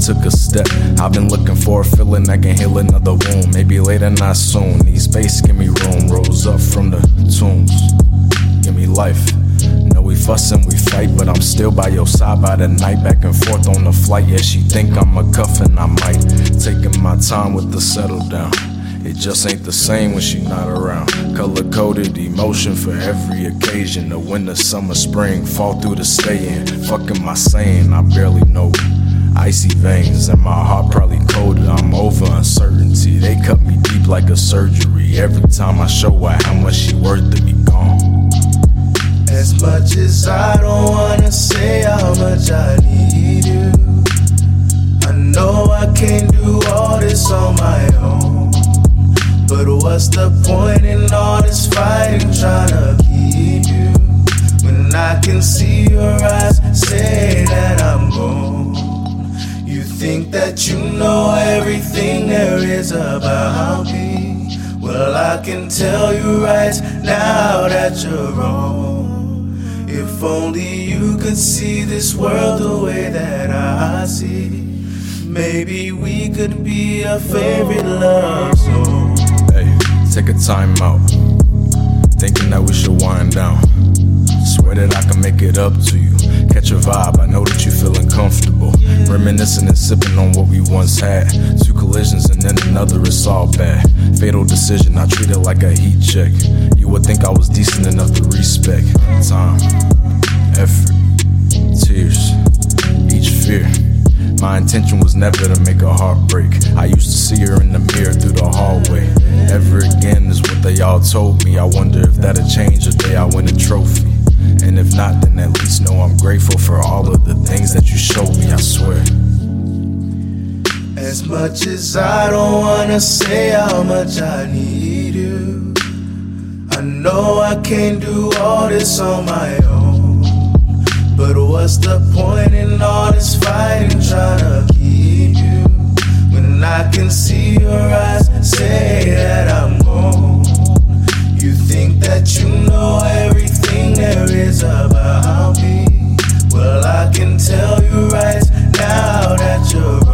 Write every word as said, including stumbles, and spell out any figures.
took a step. I've been looking for a feeling that can heal another wound. Maybe later, not soon. Need space, give me room. Rose up from the tombs, give me life. Know we fuss and we fight, but I'm still by your side by the night. Back and forth on the flight. Yeah, she think I'm a cuff and I might. Taking my time with the settle down. It just ain't the same when she not around. Color-coded emotion for every occasion. The winter, summer, spring, fall through the stay-in. Fuck am I saying? I barely know. Icy veins and my heart probably cold. I'm over uncertainty. They cut me deep like a surgery. Every time I show her how much she worth to be gone. As much as I don't wanna say how much I need you, I know I can't do all this on my own. But what's the point in all this fighting, trying to keep you, when I can see your eyes say that I'm gone? You think that you know everything there is about me. Well, I can tell you right now that you're wrong. If only you could see this world the way that I see, maybe we could be a favorite love song. Take a time out, thinking that we should wind down. Swear that I can make it up to you. Catch a vibe, I know that you feeling comfortable. Reminiscing and sipping on what we once had. Two collisions and then another, it's all bad. Fatal decision, I treat it like a heat check. You would think I was decent enough to respect. Time, effort, tears, each fear. My intention was never to make a heart break. I used to see her in the mirror through the hallway. Never again is what they all told me. I wonder if that'll change the day I win a trophy. And if not, then at least know I'm grateful for all of the things that you showed me, I swear. As much as I don't wanna say how much I need you, I know I can't do all this on my own. But what's the point in all this fighting, trying to keep you, when I can see your eyes say that I'm gone? You think that you know everything there is about me. Well, I can tell you right now that you're